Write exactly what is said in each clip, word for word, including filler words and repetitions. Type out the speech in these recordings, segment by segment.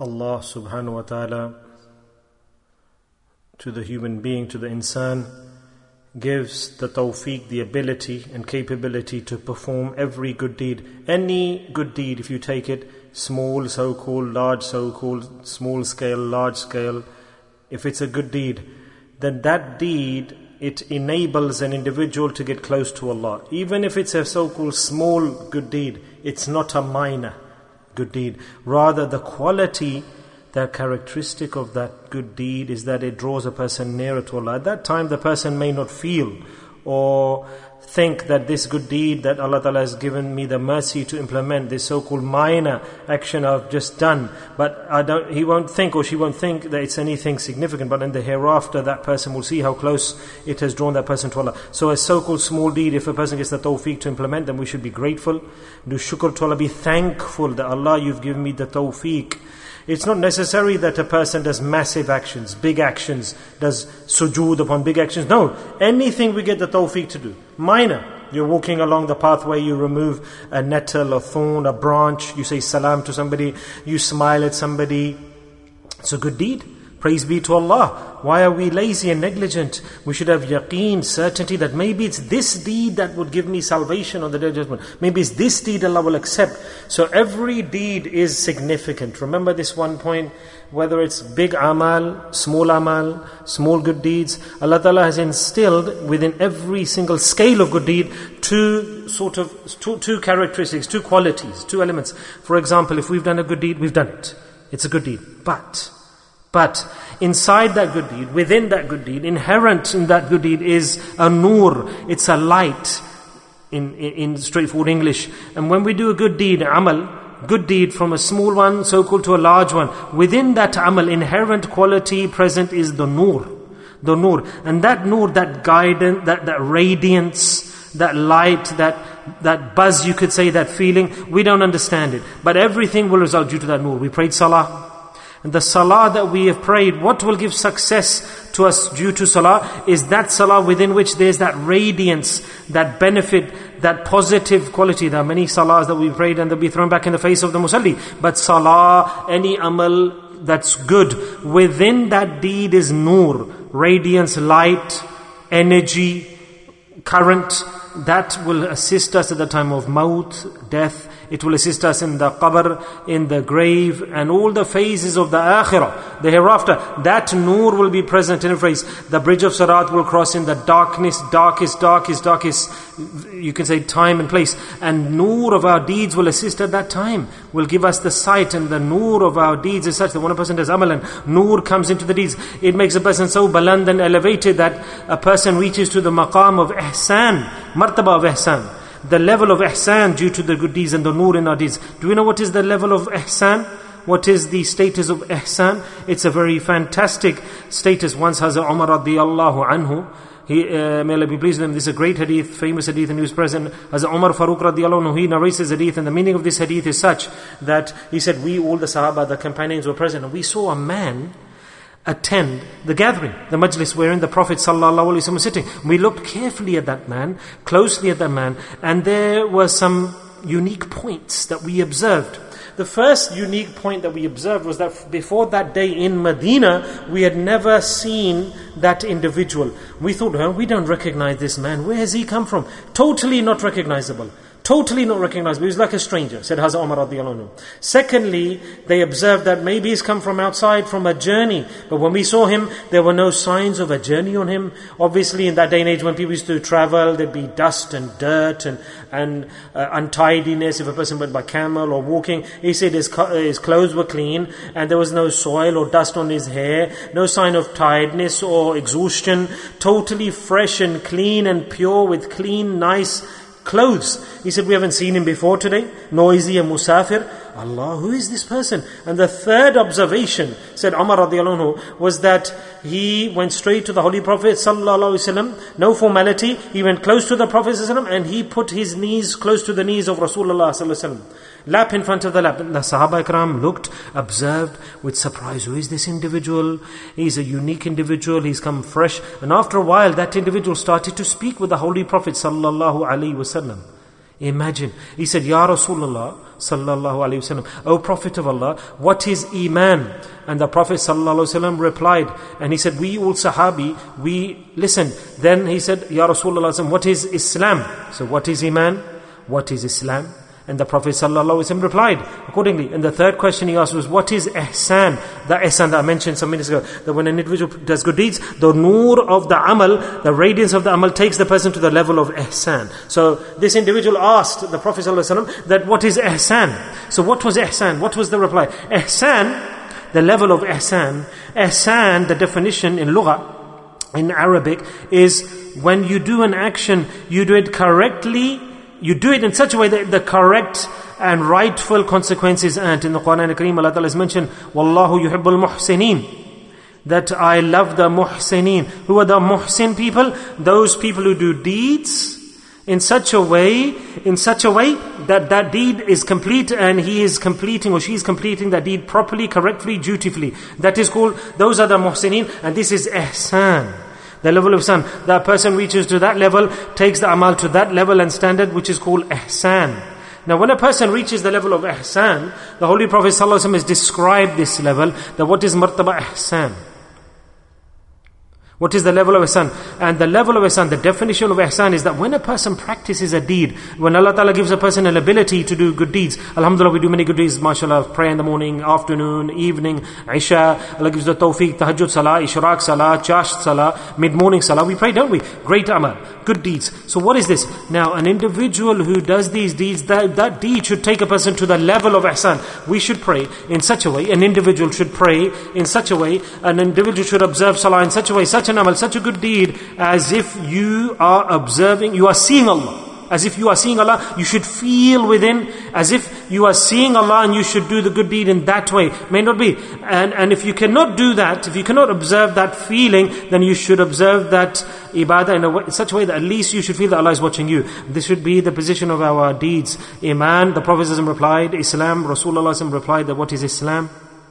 Allah subhanahu wa ta'ala to the human being, to the insan, gives the tawfiq, the ability and capability to perform every good deed. Any good deed, if you take it, small, so-called, large, so-called, small scale, large scale, if it's a good deed, then that deed, it enables an individual to get close to Allah. Even if it's a so-called small good deed, it's not a minor good deed. Rather, the quality, the characteristic of that good deed is that it draws a person nearer to Allah. At that time, the person may not feel or think that this good deed that Allah Ta'ala has given me the mercy to implement, this so-called minor action I've just done, but I don't, he won't think or she won't think that it's anything significant, but in the hereafter that person will see how close it has drawn that person to Allah. So a so-called small deed, if a person gets the tawfiq to implement, then we should be grateful, do shukr to Allah, be thankful that Allah, you've given me the tawfiq. It's not necessary that a person does massive actions, big actions, does sujood upon big actions. No, anything we get the tawfiq to do. Minor. You're walking along the pathway, you remove a nettle, a thorn, a branch, you say salam to somebody, you smile at somebody. It's a good deed. Praise be to Allah. Why are we lazy and negligent? We should have yaqeen, certainty that maybe it's this deed that would give me salvation on the Day of Judgment. Maybe it's this deed Allah will accept. So every deed is significant. Remember this one point, whether it's big amal, small amal, small good deeds, Allah Ta'ala has instilled within every single scale of good deed two sort of, two, two characteristics, two qualities, two elements. For example, if we've done a good deed, we've done it. It's a good deed. But... But inside that good deed, within that good deed, inherent in that good deed is a nur. It's a light in, in, in straightforward English. And when we do a good deed, amal, good deed from a small one, so-called to a large one, within that amal, inherent quality present is the nur. The nur. And that nur, that guidance, that, that radiance, that light, that that buzz, you could say, that feeling, we don't understand it. But everything will result due to that nur. We prayed salah. And the salah that we have prayed, what will give success to us due to salah is that salah within which there's that radiance, that benefit, that positive quality. There are many salahs that we prayed and they'll be thrown back in the face of the musalli. But salah, any amal that's good, within that deed is nur, radiance, light, energy, current, that will assist us at the time of maut, death. It will assist us in the qabr, in the grave, and all the phases of the akhirah, the hereafter. That nur will be present in a phrase. The bridge of Sirat will cross in the darkness, darkest, darkest, darkest, you can say time and place. And nur of our deeds will assist at that time, will give us the sight, and the nur of our deeds is such that when a person does amal and nur comes into the deeds, it makes a person so baland and elevated that a person reaches to the maqam of ihsan, martaba of ihsan. The level of ihsan due to the good deeds and the nur in our deeds. Do we know what is the level of ihsan? What is the status of ihsan? It's a very fantastic status. Once Hazrat Umar radiyallahu anhu, he, uh, may Allah be pleased with him, this is a great hadith, famous hadith, and he was present. Hazrat Umar Farooq radiyallahu anhu, he narrates this hadith, and the meaning of this hadith is such that he said, we, all the Sahaba, the companions were present, and we saw a man attend the gathering, the majlis wherein the Prophet sallallahu alaihi wasallam was sitting. We looked carefully at that man, closely at that man, and there were some unique points that we observed. The first unique point that we observed was that before that day in Medina, we had never seen that individual. We thought, oh, we don't recognize this man. Where has he come from? Totally not recognizable. Totally not recognizable. He was like a stranger, said Hazrat Umar radiyallahu anhu. Secondly, they observed that maybe he's come from outside, from a journey. But when we saw him, there were no signs of a journey on him. Obviously, in that day and age, when people used to travel, there'd be dust and dirt and, and uh, untidiness. If a person went by camel or walking, he said his, his clothes were clean and there was no soil or dust on his hair, no sign of tiredness or exhaustion. Totally fresh and clean and pure with clean, nice clothes. He said, we haven't seen him before today. Noisy and musafir. Allah, who is this person? And the third observation, said Umar radiallahu anhu, was that he went straight to the Holy Prophet sallallahu alaihi wasallam. No formality. He went close to the Prophet sallallahu alaihi wasallam and he put his knees close to the knees of Rasulullah sallallahu alaihi wasallam. Lap in front of the lap. The Sahaba Ikram looked, observed with surprise. Who is this individual? He's a unique individual. He's come fresh. And after a while, that individual started to speak with the Holy Prophet sallallahu alaihi wasallam. Imagine. He said, Ya Rasulullah sallallahu alayhi wasallam, O Prophet of Allah, what is Iman? And the Prophet sallallahu alayhi wasallam replied, and he said, we all Sahabi, we listened. Then he said, Ya Rasulullah, what is Islam? So what is Iman? What is Islam? And the Prophet ﷺ replied accordingly. And the third question he asked was, what is ihsan? The ihsan that I mentioned some minutes ago, that when an individual does good deeds, the nur of the amal, the radiance of the amal takes the person to the level of ihsan. So this individual asked the Prophet ﷺ that what is ihsan? So what was ihsan? What was the reply? Ihsan, the level of ihsan, ihsan, the definition in lugha, in Arabic, is when you do an action, you do it correctly. You do it in such a way that the correct and rightful consequences earned. In the Quran al-Kareem, Allah Ta'ala has mentioned, Wallahu yuhibbul muhsineen, that I love the muhsineen. Who are the muhsin people? Those people who do deeds in such a way, in such a way that that deed is complete and he is completing or she is completing that deed properly, correctly, dutifully. That is called, those are the muhsineen, and this is ihsan. The level of ihsan. That person reaches to that level, takes the amal to that level and standard, which is called ihsan. Now when a person reaches the level of ihsan, the Holy Prophet ﷺ has described this level, that what is martaba ihsan? What is the level of ihsan? And the level of ihsan, the definition of ihsan is that when a person practices a deed, when Allah Ta'ala gives a person an ability to do good deeds, alhamdulillah, we do many good deeds, mashallah, pray in the morning, afternoon, evening, isha, Allah gives the tawfiq, tahajjud salah, ishraq salah, chash salah, mid-morning salah, we pray, don't we? Great amal, good deeds. So what is this? Now an individual who does these deeds, that, that deed should take a person to the level of ihsan. We should pray in such a way, an individual should pray in such a way, an individual should observe salah in such a way, such an amal, such a good deed, as if you are observing, you are seeing Allah. As if you are seeing Allah, you should feel within, as if you are seeing Allah, and you should do the good deed in that way. May not be. And, and if you cannot do that, if you cannot observe that feeling, then you should observe that ibadah in, a way, in such a way that at least you should feel that Allah is watching you. This should be the position of our deeds. Iman, the Prophet ﷺ replied. Islam, Rasulullah ﷺ replied that what is Islam?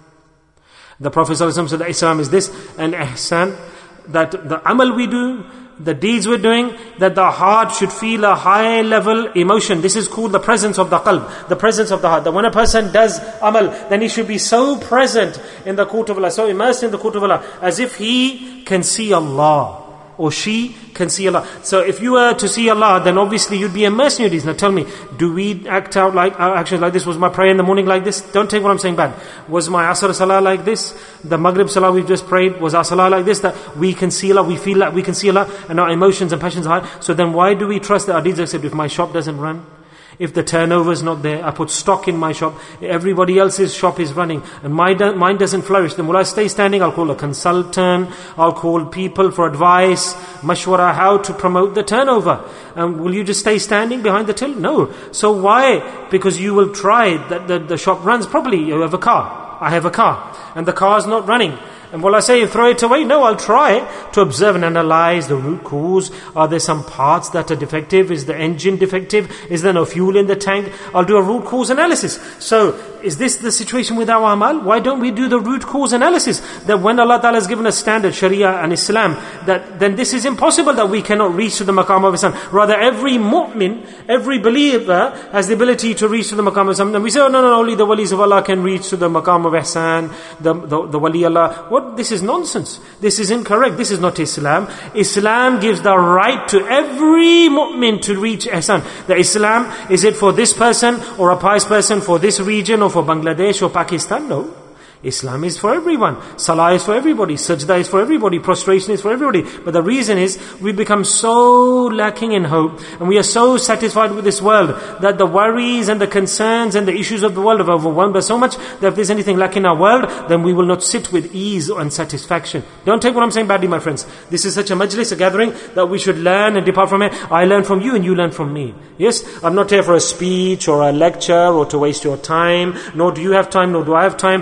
The Prophet ﷺ said that Islam is this, and ihsan, that the amal we do, the deeds we're doing, that the heart should feel a high level emotion. This is called the presence of the qalb, the presence of the heart. That when a person does amal, then he should be so present in the court of Allah, so immersed in the court of Allah, as if he can see Allah, or she can see Allah. So if you were to see Allah, then obviously you'd be immersed in your deeds. Now tell me, do we act out like, our actions like this? Was my prayer in the morning like this? Don't take what I'm saying bad. Was my Asr Salah like this? The Maghrib Salah we've just prayed, was our Salah like this? That we can see Allah, we feel like we can see Allah, and our emotions and passions are high. So then why do we trust that our deeds are accepted? If my shop doesn't run, if the turnover is not there, I put stock in my shop, everybody else's shop is running, and my do- mine doesn't flourish, then will I stay standing? I'll call a consultant, I'll call people for advice, mashwara, how to promote the turnover. And will you just stay standing behind the till? No. So why? Because you will try that the, the shop runs properly. You have a car, I have a car, and the car is not running. And will I say, throw it away? No, I'll try to observe and analyze the root cause. Are there some parts that are defective? Is the engine defective? Is there no fuel in the tank? I'll do a root cause analysis. So, is this the situation with our amal? Why don't we do the root cause analysis? That when Allah Ta'ala has given us standard, Sharia and Islam, that then this is impossible that we cannot reach to the maqam of Islam. Rather, every mu'min, every believer has the ability to reach to the maqam of Islam. And we say, oh no, no, only the walis of Allah can reach to the maqam of Ihsan, the, the, the wali Allah. What? This is nonsense. This is incorrect. This is not Islam. Islam gives the right to every mu'min to reach ihsan. The Islam, is it for this person or a pious person for this region or for Bangladesh or Pakistan? No. Islam is for everyone. Salah is for everybody. Sajda is for everybody. Prostration is for everybody. But the reason is, we become so lacking in hope, and we are so satisfied with this world, that the worries and the concerns and the issues of the world have overwhelmed us so much, that if there's anything lacking in our world, then we will not sit with ease and satisfaction. Don't take what I'm saying badly, my friends. This is such a majlis, a gathering, that we should learn and depart from it. I learn from you and you learn from me. Yes, I'm not here for a speech or a lecture or to waste your time, nor do you have time, nor do I have time. We have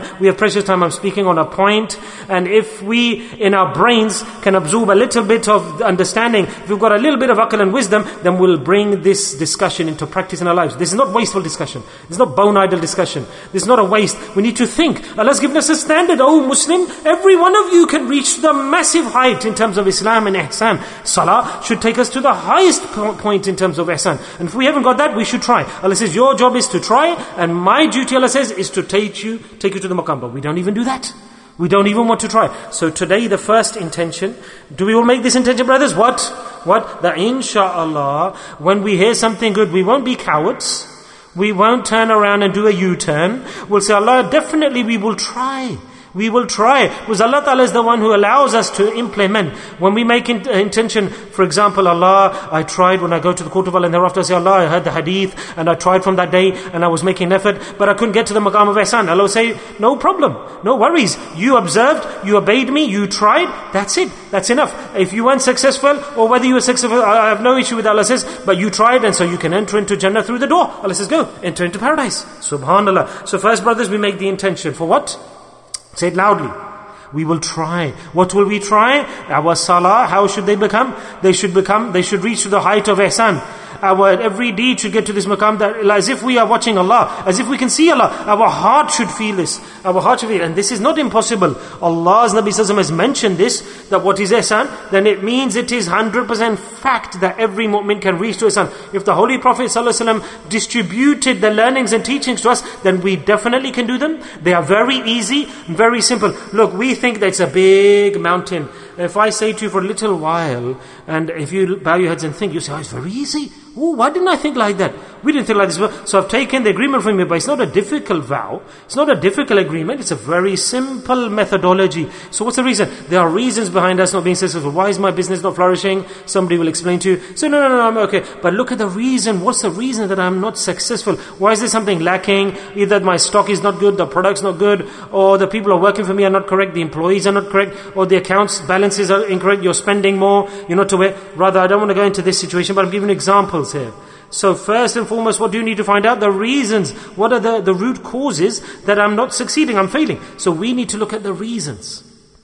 precious time. I'm speaking on a point, and if we in our brains can absorb a little bit of understanding, if we've got a little bit of aql and wisdom, then we'll bring this discussion into practice in our lives. This is not wasteful discussion. This is not bone idle discussion. This is not a waste. We need to think. Allah's given us a standard. Oh Muslim, every one of you can reach the massive height in terms of Islam and ihsan. Salah should take us to the highest point in terms of ihsan. And if we haven't got that, we should try. Allah says, your job is to try, and my duty, Allah says, is to take you, take you to the maqam. But we don't even do that. We don't even want to try. So today, the first intention, do we all make this intention, brothers? What? What? That inshallah, when we hear something good, we won't be cowards. We won't turn around and do a U-turn. We'll say, Allah, definitely we will try. We will try. Because Allah Ta'ala is the one who allows us to implement. When we make in, uh, intention, for example, Allah, I tried when I go to the court of Allah, and thereafter I say, Allah, I heard the hadith, and I tried from that day, and I was making an effort, but I couldn't get to the maqam of ihsan. Allah will say, no problem, no worries. You observed, you obeyed me, you tried, that's it, that's enough. If you weren't successful, or whether you were successful, I have no issue with Allah says, but you tried, and so you can enter into Jannah through the door. Allah says, go, enter into paradise. Subhanallah. So first, brothers, we make the intention. For what? Say it loudly. We will try. What will we try? Our salah, how should they become? They should become, they should reach to the height of ihsan. Our every deed should get to this maqam that as if we are watching Allah, as if we can see Allah. Our heart should feel this. Our heart should feel it. And this is not impossible. Allah's Nabi Sallallahu Alaihi Wasallam has mentioned this, that what is ihsan, then it means it is one hundred percent fact that every mu'min can reach to ihsan. If the Holy Prophet Sallallahu Alaihi Wasallam distributed the learnings and teachings to us, then we definitely can do them. They are very easy, very simple. Look, we think that it's a big mountain. If I say to you for a little while, and if you bow your heads and think, you say, oh, it's very easy. Oh, why didn't I think like that? We didn't think like this. So I've taken the agreement from you, but it's not a difficult vow. It's not a difficult agreement. It's a very simple methodology. So what's the reason? There are reasons behind us not being successful. Why is my business not flourishing? Somebody will explain to you. So no, no, no, I'm okay. But look at the reason. What's the reason that I'm not successful? Why is there something lacking? Either my stock is not good, the product's not good, or the people who are working for me are not correct, the employees are not correct, or the accounts balances are incorrect, you're spending more, you're not aware. Rather, I don't want to go into this situation, but I'm giving examples here. So first and foremost, what do you need to find out? The reasons. What are the, the root causes that I'm not succeeding, I'm failing? So we need to look at the reasons.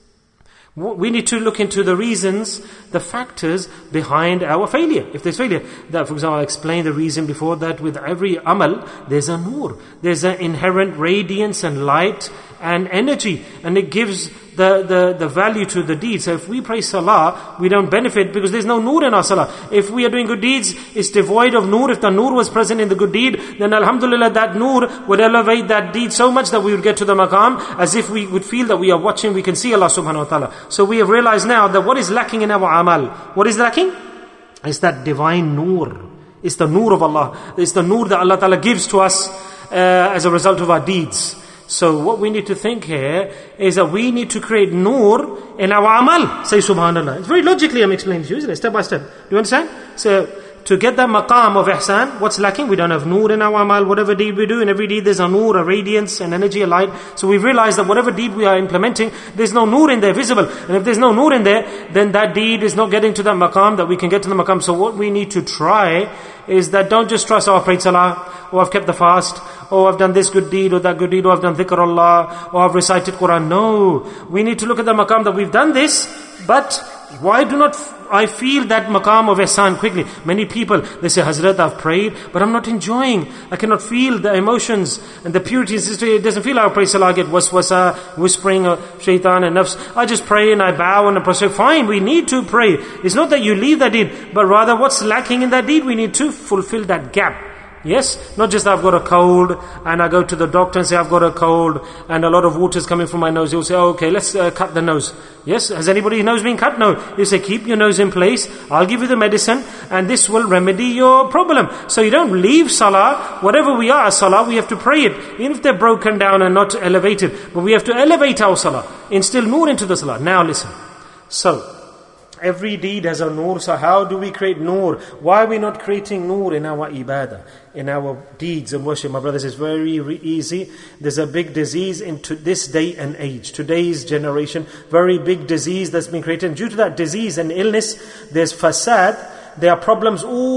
We need to look into the reasons, the factors behind our failure. If there's failure, that, for example, I explained the reason before that with every amal, there's a nur. There's an inherent radiance and light and energy. And it gives the, the, the value to the deed. So if we pray salah, we don't benefit because there's no nur in our salah. If we are doing good deeds, it's devoid of nur. If the nur was present in the good deed, then alhamdulillah, that nur would elevate that deed so much that we would get to the maqam as if we would feel that we are watching, we can see Allah subhanahu wa ta'ala. So we have realized now that what is lacking in our amal? What is lacking? It's that divine nur. It's the nur of Allah. It's the nur that Allah ta'ala gives to us uh, as a result of our deeds. So what we need to think here is that we need to create nur in our amal. Say subhanallah. It's very logically I'm explaining to you, isn't it? Step by step. Do you understand? So to get that maqam of ihsan, what's lacking? We don't have nur in our amal. Whatever deed we do, in every deed there's a nur, a radiance, an energy, a light. So we've realized that whatever deed we are implementing, there's no nur in there visible. And if there's no nur in there, then that deed is not getting to that maqam, that we can get to the maqam. So what we need to try is that don't just trust, oh, I've prayed salah, or I've kept the fast, or I've done this good deed, or that good deed, or I've done dhikr Allah, or I've recited Quran. No, we need to look at the maqam that we've done this, but why do not I feel that maqam of ihsan quickly? Many people, they say, Hazrat, I've prayed, but I'm not enjoying. I cannot feel the emotions and the purity. It doesn't feel like I pray salah, I get waswasa, whispering of shaitan and nafs. I just pray and I bow and I prostrate. Fine, we need to pray. It's not that you leave that deed, but rather what's lacking in that deed, we need to fulfill that gap. Yes, not just I've got a cold and I go to the doctor and say I've got a cold and a lot of water is coming from my nose. He'll say, oh, okay, let's uh, cut the nose. Yes, has anybody's nose been cut? No. You say, keep your nose in place. I'll give you the medicine and this will remedy your problem. So you don't leave salah. Whatever we are, salah, we have to pray it. Even if they're broken down and not elevated. But we have to elevate our salah. Instill nur into the salah. Now listen. So, every deed has a nur. So how do we create nur? Why are we not creating nur in our ibadah, in our deeds and worship? My brothers, it's very re- easy. There's a big disease into this day and age, today's generation. Very big disease that's been created. And due to that disease and illness, there's fasad. There are problems all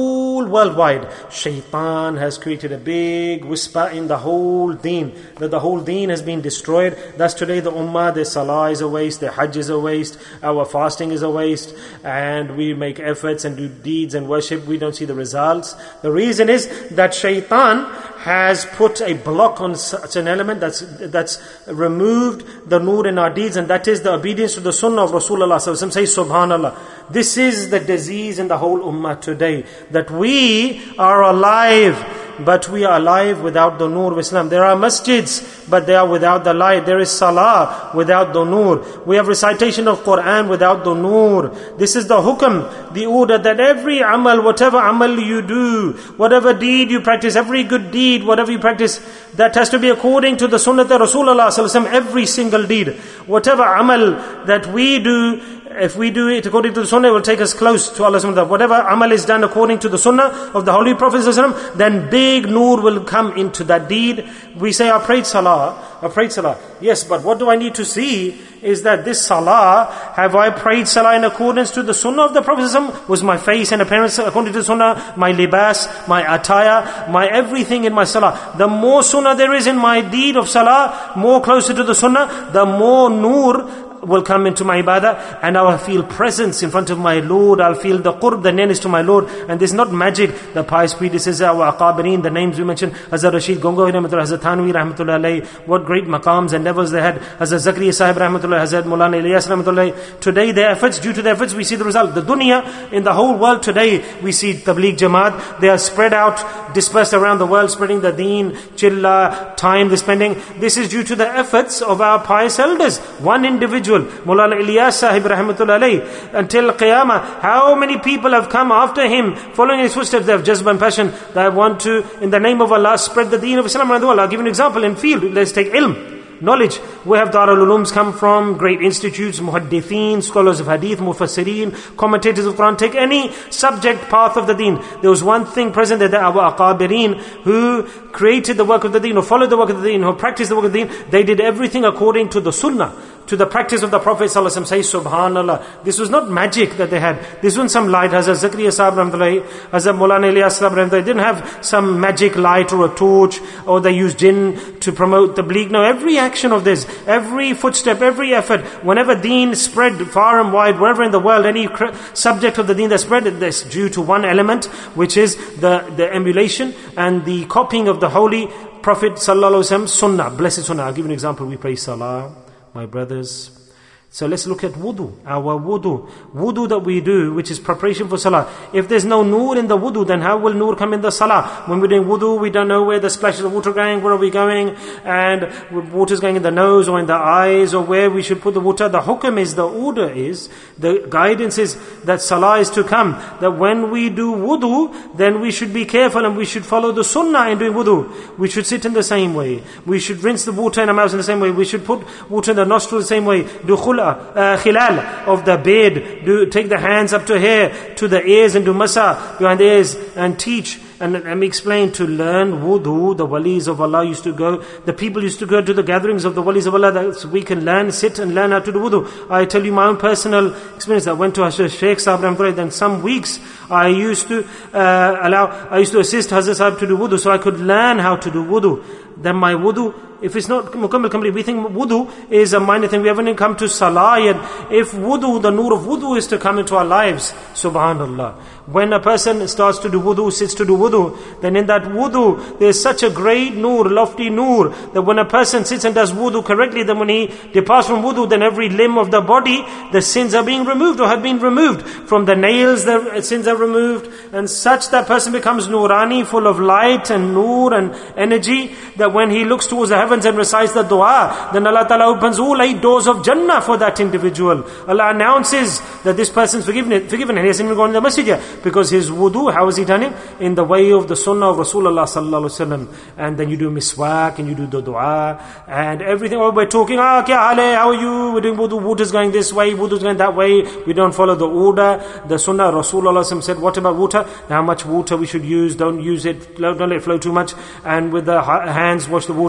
worldwide, Shaitan has created a big whisper in the whole deen, that the whole deen has been destroyed. Thus today the ummah, their salah is a waste, their hajj is a waste, our fasting is a waste, and we make efforts and do deeds and worship, we don't see the results. The reason is that Shaitan has put a block on such an element that's that's removed the nur in our deeds, and that is the obedience to the sunnah of Rasulullah sallallahu alaihi wasallam. Say subhanallah. This is the disease in the whole ummah today, that we are alive, but we are alive without the nur of Islam. There are masjids, but they are without the light. There is salah without the nur. We have recitation of Quran without the nur. This is the hukm, the order, that every amal, whatever amal you do, whatever deed you practice, every good deed, whatever you practice, that has to be according to the sunnah of Rasulullah sallallahu alaihi wasallam. Every single deed, whatever amal that we do, if we do it according to the sunnah, it will take us close to Allah subhanahu wa ta'ala. Whatever amal is done according to the sunnah of the Holy Prophet sallallahu alaihi wasallam, then big nur will come into that deed. We say, I prayed salah, I prayed salah. Yes, but what do I need to see is that this salah, have I prayed salah in accordance to the sunnah of the Prophet sallallahu alaihi wasallam? Was my face and appearance according to the sunnah? My libas, my attire, my everything in my salah. The more sunnah there is in my deed of salah, more closer to the sunnah, the more nur will come into my ibadah, and I will feel presence in front of my Lord. I'll feel the qurb, the nearness to my Lord. And this is not magic. The pious predecessor, our aqabirin, the names we mentioned, Hazrat Rashid Gongo, Hazrat Thanwi rahmatullah alayhi, what great maqams and levels they had. Hazrat Zakriya Sahib rahmatullah, Hazrat Maulana Ilyas rahmatullah. Today their efforts, due to their efforts, we see the result. The dunya, in the whole world today, we see Tabligh Jamaat. They are spread out, dispersed around the world, spreading the deen, chilla, time they're spending. This is due to the efforts of our pious elders. One individual, Maulana Ilyas Sahib rahmatullah alayhi, until Qiyamah, how many people have come after him, following his footsteps? They have jazba and passion, they want to, in the name of Allah, spread the deen of Islam around the world. I'll give you an example in field. Let's take ilm, knowledge. We have Darul Ulooms come from, great institutes, muhaddithin, scholars of hadith, mufassirin, commentators of Quran. Take any subject path of the deen. There was one thing present that our aqabirin, who created the work of the deen, or followed the work of the deen, or practiced the work of the deen, they did everything according to the sunnah, to the practice of the Prophet sallallahu alaihi wasallam. Say subhanallah. This was not magic that they had. This wasn't some light. Hazrat Zakriya Sahib rahmatullah, Hazrat Maulana Ilyas rahmatullah, they didn't have some magic light or a torch, or they used jinn to promote the tabligh. No, every action of this, every footstep, every effort, whenever deen spread far and wide, wherever in the world, any subject of the deen that spread, this due to one element, which is the, the emulation and the copying of the Holy Prophet sallallahu alaihi wasallam sunnah, blessed sunnah. I'll give you an example. We pray salah, my brothers. So let's look at wudu, our wudu. Wudu that we do, which is preparation for salah. If there's no nur in the wudu, then how will nur come in the salah? When we're doing wudu, we don't know where the splashes of water are going, where are we going, and water's going in the nose or in the eyes, or where we should put the water. The hukam is, the order is, the guidance is that salah is to come. That when we do wudu, then we should be careful and we should follow the sunnah in doing wudu. We should sit in the same way. We should rinse the water in our mouths in the same way. We should put water in the nostril the same way. Do khul Uh, khilal of the beard, do take the hands up to here, to the ears, and do masa behind the ears, and teach. And let me explain, to learn wudu, the walis of Allah used to go, the people used to go to the gatherings of the walis of Allah, that we can learn, sit and learn how to do wudu. I tell you my own personal experience. I went to Shaykh Sahib Rahmatullah, then some weeks I used to uh, allow, I used to assist Hazrat Sahib to do wudu, so I could learn how to do wudu. Then my wudu, if it's not mukammal complete, we think wudu is a minor thing. We haven't even come to salah yet. If wudu, the nur of wudu is to come into our lives, subhanallah. When a person starts to do wudu, sits to do wudu, then in that wudu, there's such a great nur, lofty nur, that when a person sits and does wudu correctly, then when he departs from wudu, then every limb of the body, the sins are being removed or have been removed. From the nails, the sins are removed, and such that person becomes nurani, full of light and nur and energy, that when he looks towards the heavens and recites the dua, then Allah Ta'ala opens all eight doors of Jannah for that individual. Allah announces that this person is forgiven, forgiven and he hasn't even gone in the masjid yet. Because his wudu, how has he done it? In the way of the sunnah of Rasulullah sallallahu alaihi wasallam. And then you do miswak, and you do the dua, and everything. Oh, we're talking, ah, kya hale, how are you? We're doing wudu, water's going this way, wudu's going that way. We don't follow the order. The sunnah of Rasulullah said, what about water? How much water we should use? Don't use it, don't let it flow too much. And with the hands, wash the water,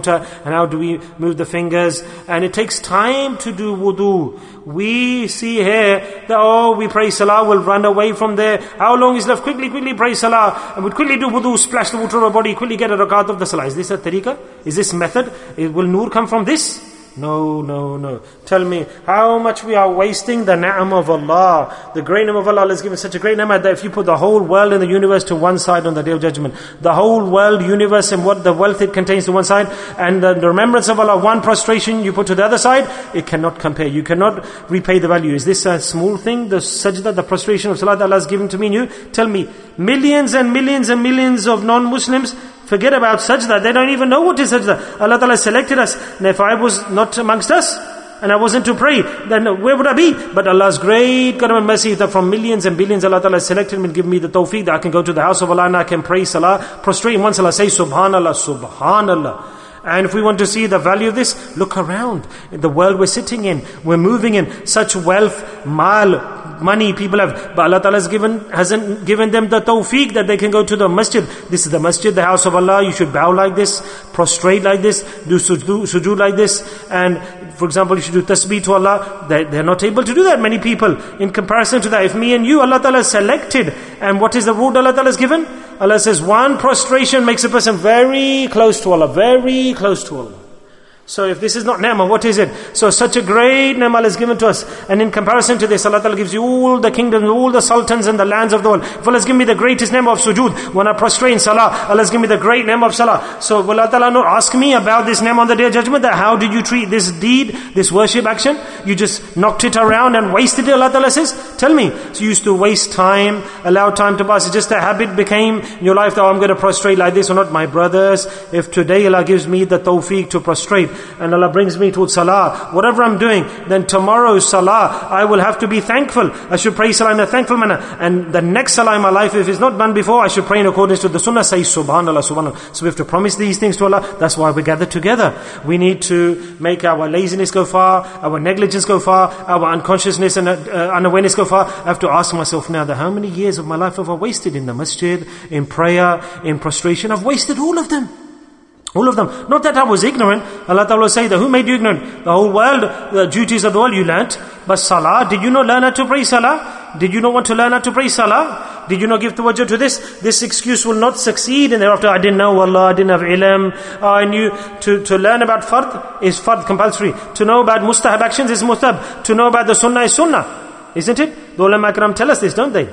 and how do we move the fingers. And it takes time to do wudu. We see here that, oh, we pray salah, we'll run away from there. How long is left? Quickly, quickly pray salah. And we'll quickly do wudu, splash the water on our body, quickly get a rakat of the salah. Is this a tariqah? Is this method? Will nur come from this? No, no, no. Tell me, how much we are wasting the ni'am of Allah. The great name of Allah has given such a great name that if you put the whole world and the universe to one side on the Day of Judgment, the whole world, universe and what the wealth it contains to one side, and the remembrance of Allah, one prostration you put to the other side, it cannot compare. You cannot repay the value. Is this a small thing? The sajda, the prostration of salah that Allah has given to me and you? Tell me, millions and millions and millions of non-Muslims forget about sajda. They don't even know what is sajda. Allah Ta'ala selected us. And if I was not amongst us, and I wasn't to pray, then where would I be? But Allah's great karam and mercy that from millions and billions Allah Ta'ala selected me and given me the tawfiq that I can go to the house of Allah and I can pray salah, prostrate in one salah, say subhanallah, subhanallah. And if we want to see the value of this, look around. In the world we're sitting in, we're moving in, such wealth, mal, money people have, but Allah Ta'ala has given, hasn't given them the tawfiq that they can go to the masjid. This is the masjid, the house of Allah. You should bow like this, prostrate like this, do sujood, sujood like this. And for example, you should do tasbih to Allah. They, they're not able to do that, many people. In comparison to that, if me and you, Allah Ta'ala has selected, and what is the reward Allah Ta'ala has given? Allah says one prostration makes a person very close to Allah, very close to Allah. So if this is not ni'mah, what is it? So such a great ni'mah is given to us. And in comparison to this, Allah Ta'ala gives you all the kingdoms, all the sultans and the lands of the world. If Allah has given me the greatest ni'mah of sujood, when I prostrate in salah, Allah has given me the great ni'mah of salah. So will Allah Ta'ala not ask me about this ni'mah on the Day of Judgment? That how did you treat this deed, this worship action? You just knocked it around and wasted it, Allah Ta'ala says? Tell me. So you used to waste time, allow time to pass. It's just a habit became in your life that, oh, I'm going to prostrate like this or not. My brothers, if today Allah gives me the tawfiq to prostrate, and Allah brings me to salah, whatever I'm doing, then tomorrow's salah, I will have to be thankful. I should pray salah in a thankful manner. And the next salah in my life, if it's not done before, I should pray in accordance to the sunnah, say subhanallah, subhanallah. So we have to promise these things to Allah. That's why we gather together. We need to make our laziness go far, our negligence go far, our unconsciousness and uh, unawareness go far. I have to ask myself now that how many years of my life have I wasted in the masjid, in prayer, in prostration? I've wasted all of them. All of them. Not that I was ignorant. Allah Ta'ala will say that, who made you ignorant? The whole world, the duties of the world you learnt. But salah, did you not learn how to pray salah? Did you not want to learn how to pray salah? Did you not give tawajjuh to this? This excuse will not succeed. And thereafter, I didn't know Allah, I didn't have ilm. I knew to, to learn about fard is fard, compulsory. To know about mustahab actions is mustahab. To know about the sunnah is sunnah. Isn't it? The ulama ikram tell us this, don't they?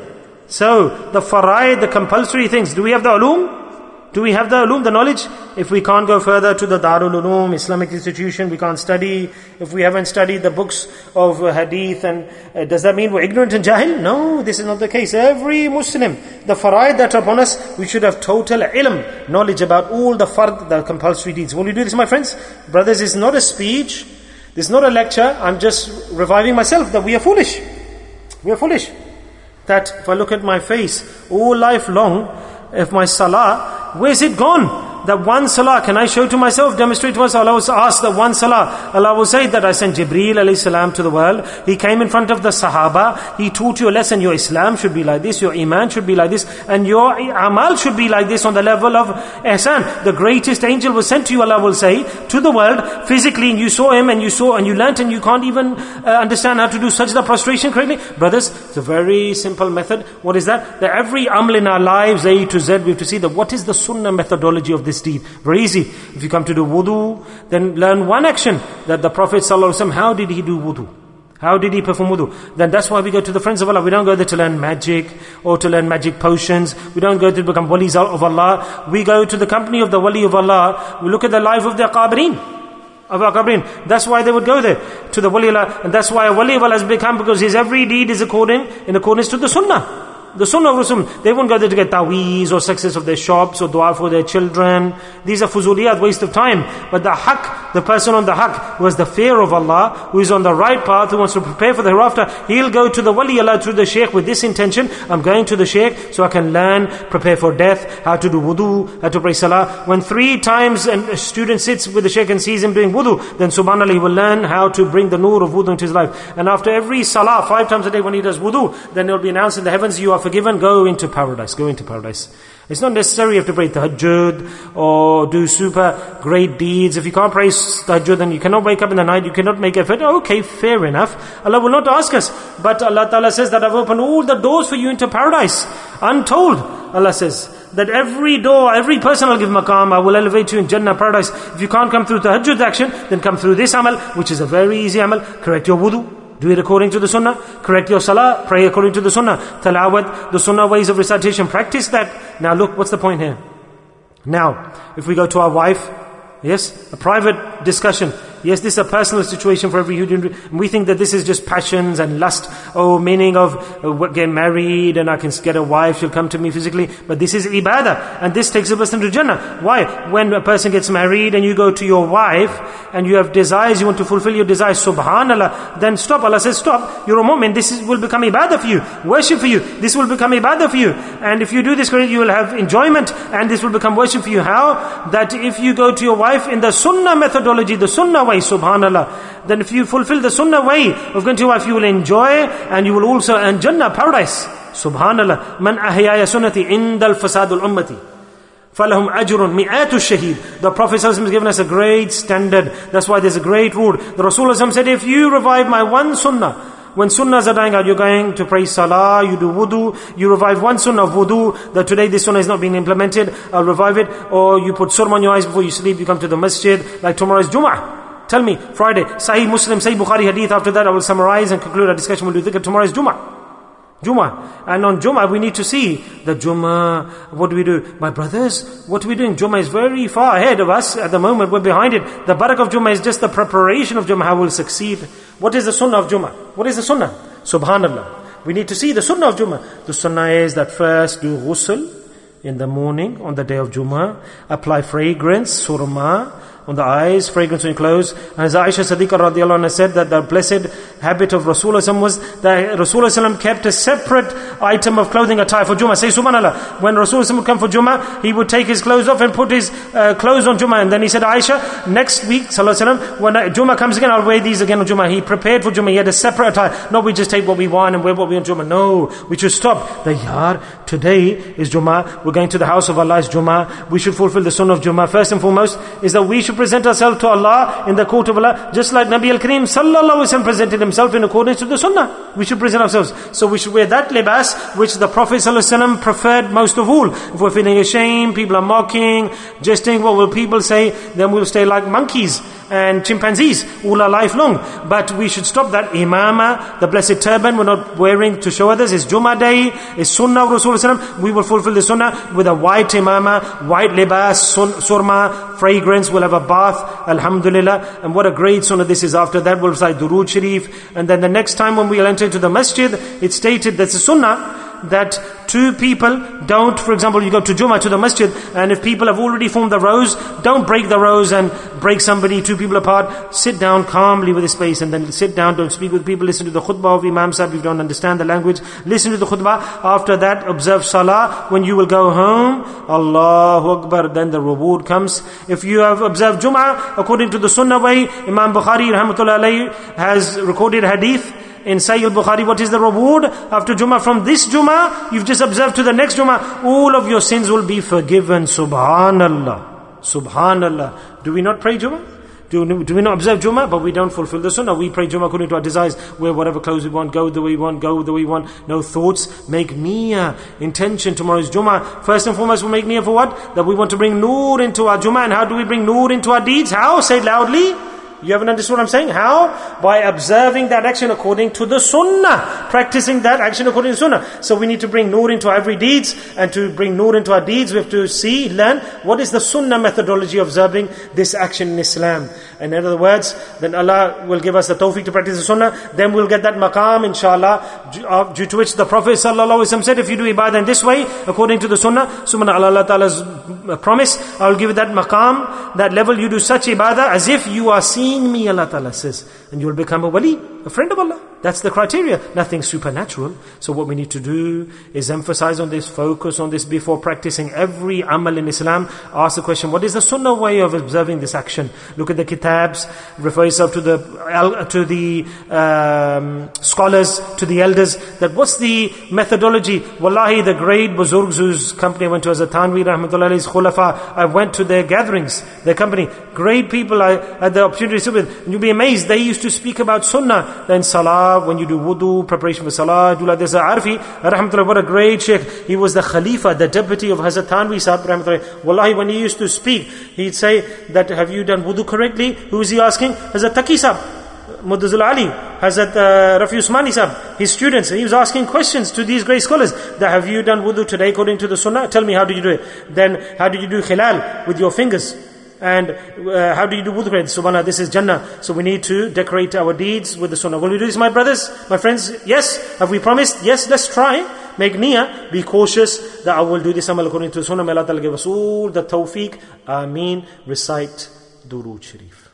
So, the faraid, the compulsory things, do we have the ulum? Do we have the ulum, the knowledge? If we can't go further to the Darul Ulum, Islamic institution, we can't study. If we haven't studied the books of uh, hadith, and uh, does that mean we're ignorant and jahil? No, this is not the case. Every Muslim, the faraid that are upon us, we should have total ilm, knowledge about all the fard, the compulsory deeds. Will you do this, my friends? Brothers, it's not a speech. This is not a lecture. I'm just reviving myself that we are foolish. We are foolish. That if I look at my face, all life long, if my salah, where's it gone? That one salah, can I show to myself, demonstrate to myself? Allah will ask that one salah. Allah will say that I sent Jibreel alayhi salam to the world. He came in front of the Sahaba. He taught you a lesson. Your Islam should be like this. Your Iman should be like this. And your Amal should be like this on the level of Ihsan. The greatest angel was sent to you, Allah will say, to the world physically. And you saw him and you saw and you learnt and you can't even uh, understand how to do sajda prostration correctly. Brothers, it's a very simple method. What is that? That every amal in our lives, A to Z, we have to see that what is the sunnah methodology of this deed. Very easy. If you come to do wudu, then learn one action that the Prophet ﷺ, how did he do wudu? How did he perform wudu? Then that's why we go to the friends of Allah. We don't go there to learn magic or to learn magic potions. We don't go to become walis of Allah. We go to the company of the wali of Allah. We look at the life of the Aqabirin. Of Aqabirin. That's why they would go there to the wali of Allah. And that's why a wali of Allah has become, because his every deed is according in accordance to the sunnah. The sunnah of Rasul. They won't go there to get taweez or success of their shops or dua for their children. These are fuzuliyat, waste of time. But the haqq, the person on the haqq, who has the fear of Allah, who is on the right path, who wants to prepare for the hereafter, he'll go to the wali Allah through the shaykh with this intention. I'm going to the shaykh so I can learn, prepare for death, how to do wudu, how to pray salah. When three times a student sits with the shaykh and sees him doing wudu, then subhanAllah, he will learn how to bring the nur of wudu into his life. And after every salah, five times a day when he does wudu, then it will be announced in the heavens, you are forgiven, go into paradise, go into paradise. It's not necessary you have to pray tahajjud or do super great deeds. If you can't pray tahajjud and you cannot wake up in the night, you cannot make effort. Okay, fair enough. Allah will not ask us. But Allah Ta'ala says that I've opened all the doors for you into paradise. Untold, Allah says that every door, every person I'll give maqam, I will elevate you in Jannah, paradise. If you can't come through tahajjud action, then come through this amal, which is a very easy amal. Correct your wudu. Do it according to the sunnah. Correct your salah. Pray according to the sunnah. Talawat, the sunnah ways of recitation. Practice that. Now look, what's the point here? Now, if we go to our wife, yes, a private discussion. Yes, this is a personal situation for every human. We think that this is just passions and lust. Oh, meaning of uh, get married and I can get a wife, she'll come to me physically. But this is ibadah. And this takes a person to Jannah. Why? When a person gets married and you go to your wife and you have desires, you want to fulfill your desires, subhanallah, then stop. Allah says stop. You're a mu'min. This is, will become ibadah for you. Worship for you. This will become ibadah for you. And if you do this, you will have enjoyment and this will become worship for you. How? That if you go to your wife in the sunnah methodology, the sunnah way, subhanallah, then if you fulfill the sunnah way of going to your wife, you will enjoy and you will also earn Jannah, paradise. Subhanallah. Man ahyaya sunnati indal fasadul ummati falahum ajrun mi'atu shaheed. The Prophet ﷺ has given us a great standard. That's why there's a great rule. The Rasulullah said, if you revive my one sunnah, when sunnahs are dying out, you're going to pray salah, you do wudu, you revive one sunnah of wudu, that today this sunnah is not being implemented, I'll revive it. Or you put surma on your eyes before you sleep, you come to the masjid, like tomorrow is Jum'ah. Tell me, Friday, Sahih Muslim, Sahih Bukhari hadith. After that I will summarize and conclude our discussion. We'll do dhikr. Tomorrow is Jummah. Jummah. And on Jummah we need to see the Jummah. What do we do? My brothers, what are we doing? Jummah is very far ahead of us at the moment. We're behind it. The barak of Jummah is just the preparation of Jummah. How we'll succeed. What is the sunnah of Jummah? What is the sunnah? Subhanallah. We need to see the sunnah of Jummah. The sunnah is that first do ghusl in the morning on the day of Jummah. Apply fragrance, surma, on the eyes, fragrance on your clothes. And as Aisha Siddiqah radiallahu anha said that the blessed habit of Rasulullah was that Rasulullah kept a separate item of clothing attire for Jummah. Say subhanallah. When Rasulullah would come for Jummah, he would take his clothes off and put his uh, clothes on Jummah. And then he said, Aisha, next week, sallallahu when Jummah comes again, I'll wear these again on Jummah. He prepared for Jummah. He had a separate attire. No, we just take what we want and wear what we want on Jummah. No, we should stop. The yar, today is Jummah. We're going to the house of Allah's Jummah. We should fulfill the sunnah of Jummah. First and foremost is that we should present ourselves to Allah in the court of Allah, just like Nabi al-Kareem sallallahu alaihi wasallam presented himself in accordance to the sunnah. We should present ourselves. So we should wear that libas which the Prophet sallallahu alaihi wasallam preferred most of all. If we're feeling ashamed, people are mocking, jesting, what will people say? Then we'll stay like monkeys and chimpanzees all our life long. But we should stop that. Imama, the blessed turban, we're not wearing to show others. It's Jummah day, it's sunnah of Rasulullah. We will fulfill the sunnah with a white imama, white libas, sun, surma, fragrance. We'll have a bath, alhamdulillah. And what a great sunnah this is. After that we'll recite Durood Sharif. And then the next time when we enter into the masjid, it's stated that's a sunnah that two people don't, for example, you go to Jummah, to the masjid, and if people have already formed the rows, don't break the rows and break somebody, two people apart. Sit down calmly with the space and then sit down, don't speak with people, listen to the khutbah of Imam Sahib if you don't understand the language. Listen to the khutbah. After that, observe salah. When you will go home, Allahu Akbar, then the reward comes. If you have observed Jummah according to the sunnah way, Imam Bukhari rahmatullah alayhi has recorded hadith in Sahih al-Bukhari, what is the reward? After Jummah, from this Jummah, you've just observed to the next Jummah, all of your sins will be forgiven. Subhanallah. Subhanallah. Do we not pray Jummah? Do, do we not observe Jummah? But we don't fulfill the sunnah. We pray Jummah according to our desires. Wear whatever clothes we want, go the way we want, go the way we want. No thoughts. Make niyyah. Intention. Tomorrow's Jummah. First and foremost, we make niyyah for what? That we want to bring noor into our Jummah. And how do we bring noor into our deeds? How? Say it loudly. You haven't understood what I'm saying? How? By observing that action according to the sunnah. Practicing that action according to sunnah. So we need to bring noor into our every deeds. And to bring noor into our deeds, we have to see, learn, what is the sunnah methodology of observing this action in Islam. And in other words, then Allah will give us the tawfiq to practice the sunnah. Then we'll get that maqam, inshallah, due to which the Prophet sallallahu alaihi wasallam said, if you do ibadah in this way, according to the sunnah, subhana Allah Ta'ala's promise, I will give you that maqam, that level. You do such ibadah as if you are seeing me, Allah Ta'ala says. And you will become a wali, a friend of Allah. That's the criteria. Nothing supernatural. So what we need to do is emphasize on this, focus on this before practicing every amal in Islam. Ask the question, what is the sunnah way of observing this action? Look at the kitabs, refer yourself to the to the um, scholars, to the elders, that what's the methodology? Wallahi, the great buzurgs whose company I went to, as a Tanvi rahmatullahi alayhi's khulafa, I went to their gatherings, their company. Great people I had the opportunity to sit with. And you'll be amazed, they used to speak about sunnah. Then salah, when you do wudu, preparation for salah, do like this. Arfi, rahmatullahi, what a great sheikh. He was the khalifa, the deputy of Hazrat Tanvi Sahib, rahmatullahi. Wallahi, when he used to speak, he'd say that, have you done wudu correctly? Who is he asking? Hazrat Taqi Sahib, Muddazul Ali, Hazrat uh, Rafi Usmani Sahib, his students. And he was asking questions to these great scholars. That, have you done wudu today according to the sunnah? Tell me, how did you do it? Then, how did you do khilal with your fingers? And uh, how do you do wudu? Subhanallah, this is Jannah. So we need to decorate our deeds with the sunnah. Will we do this, my brothers, my friends? Yes. Have we promised? Yes, let's try. Make niyyah. Be cautious that I will do this amal according to the sunnah. May Allah Ta'ala give us all the tawfiq. Ameen. Recite Durood Sharif.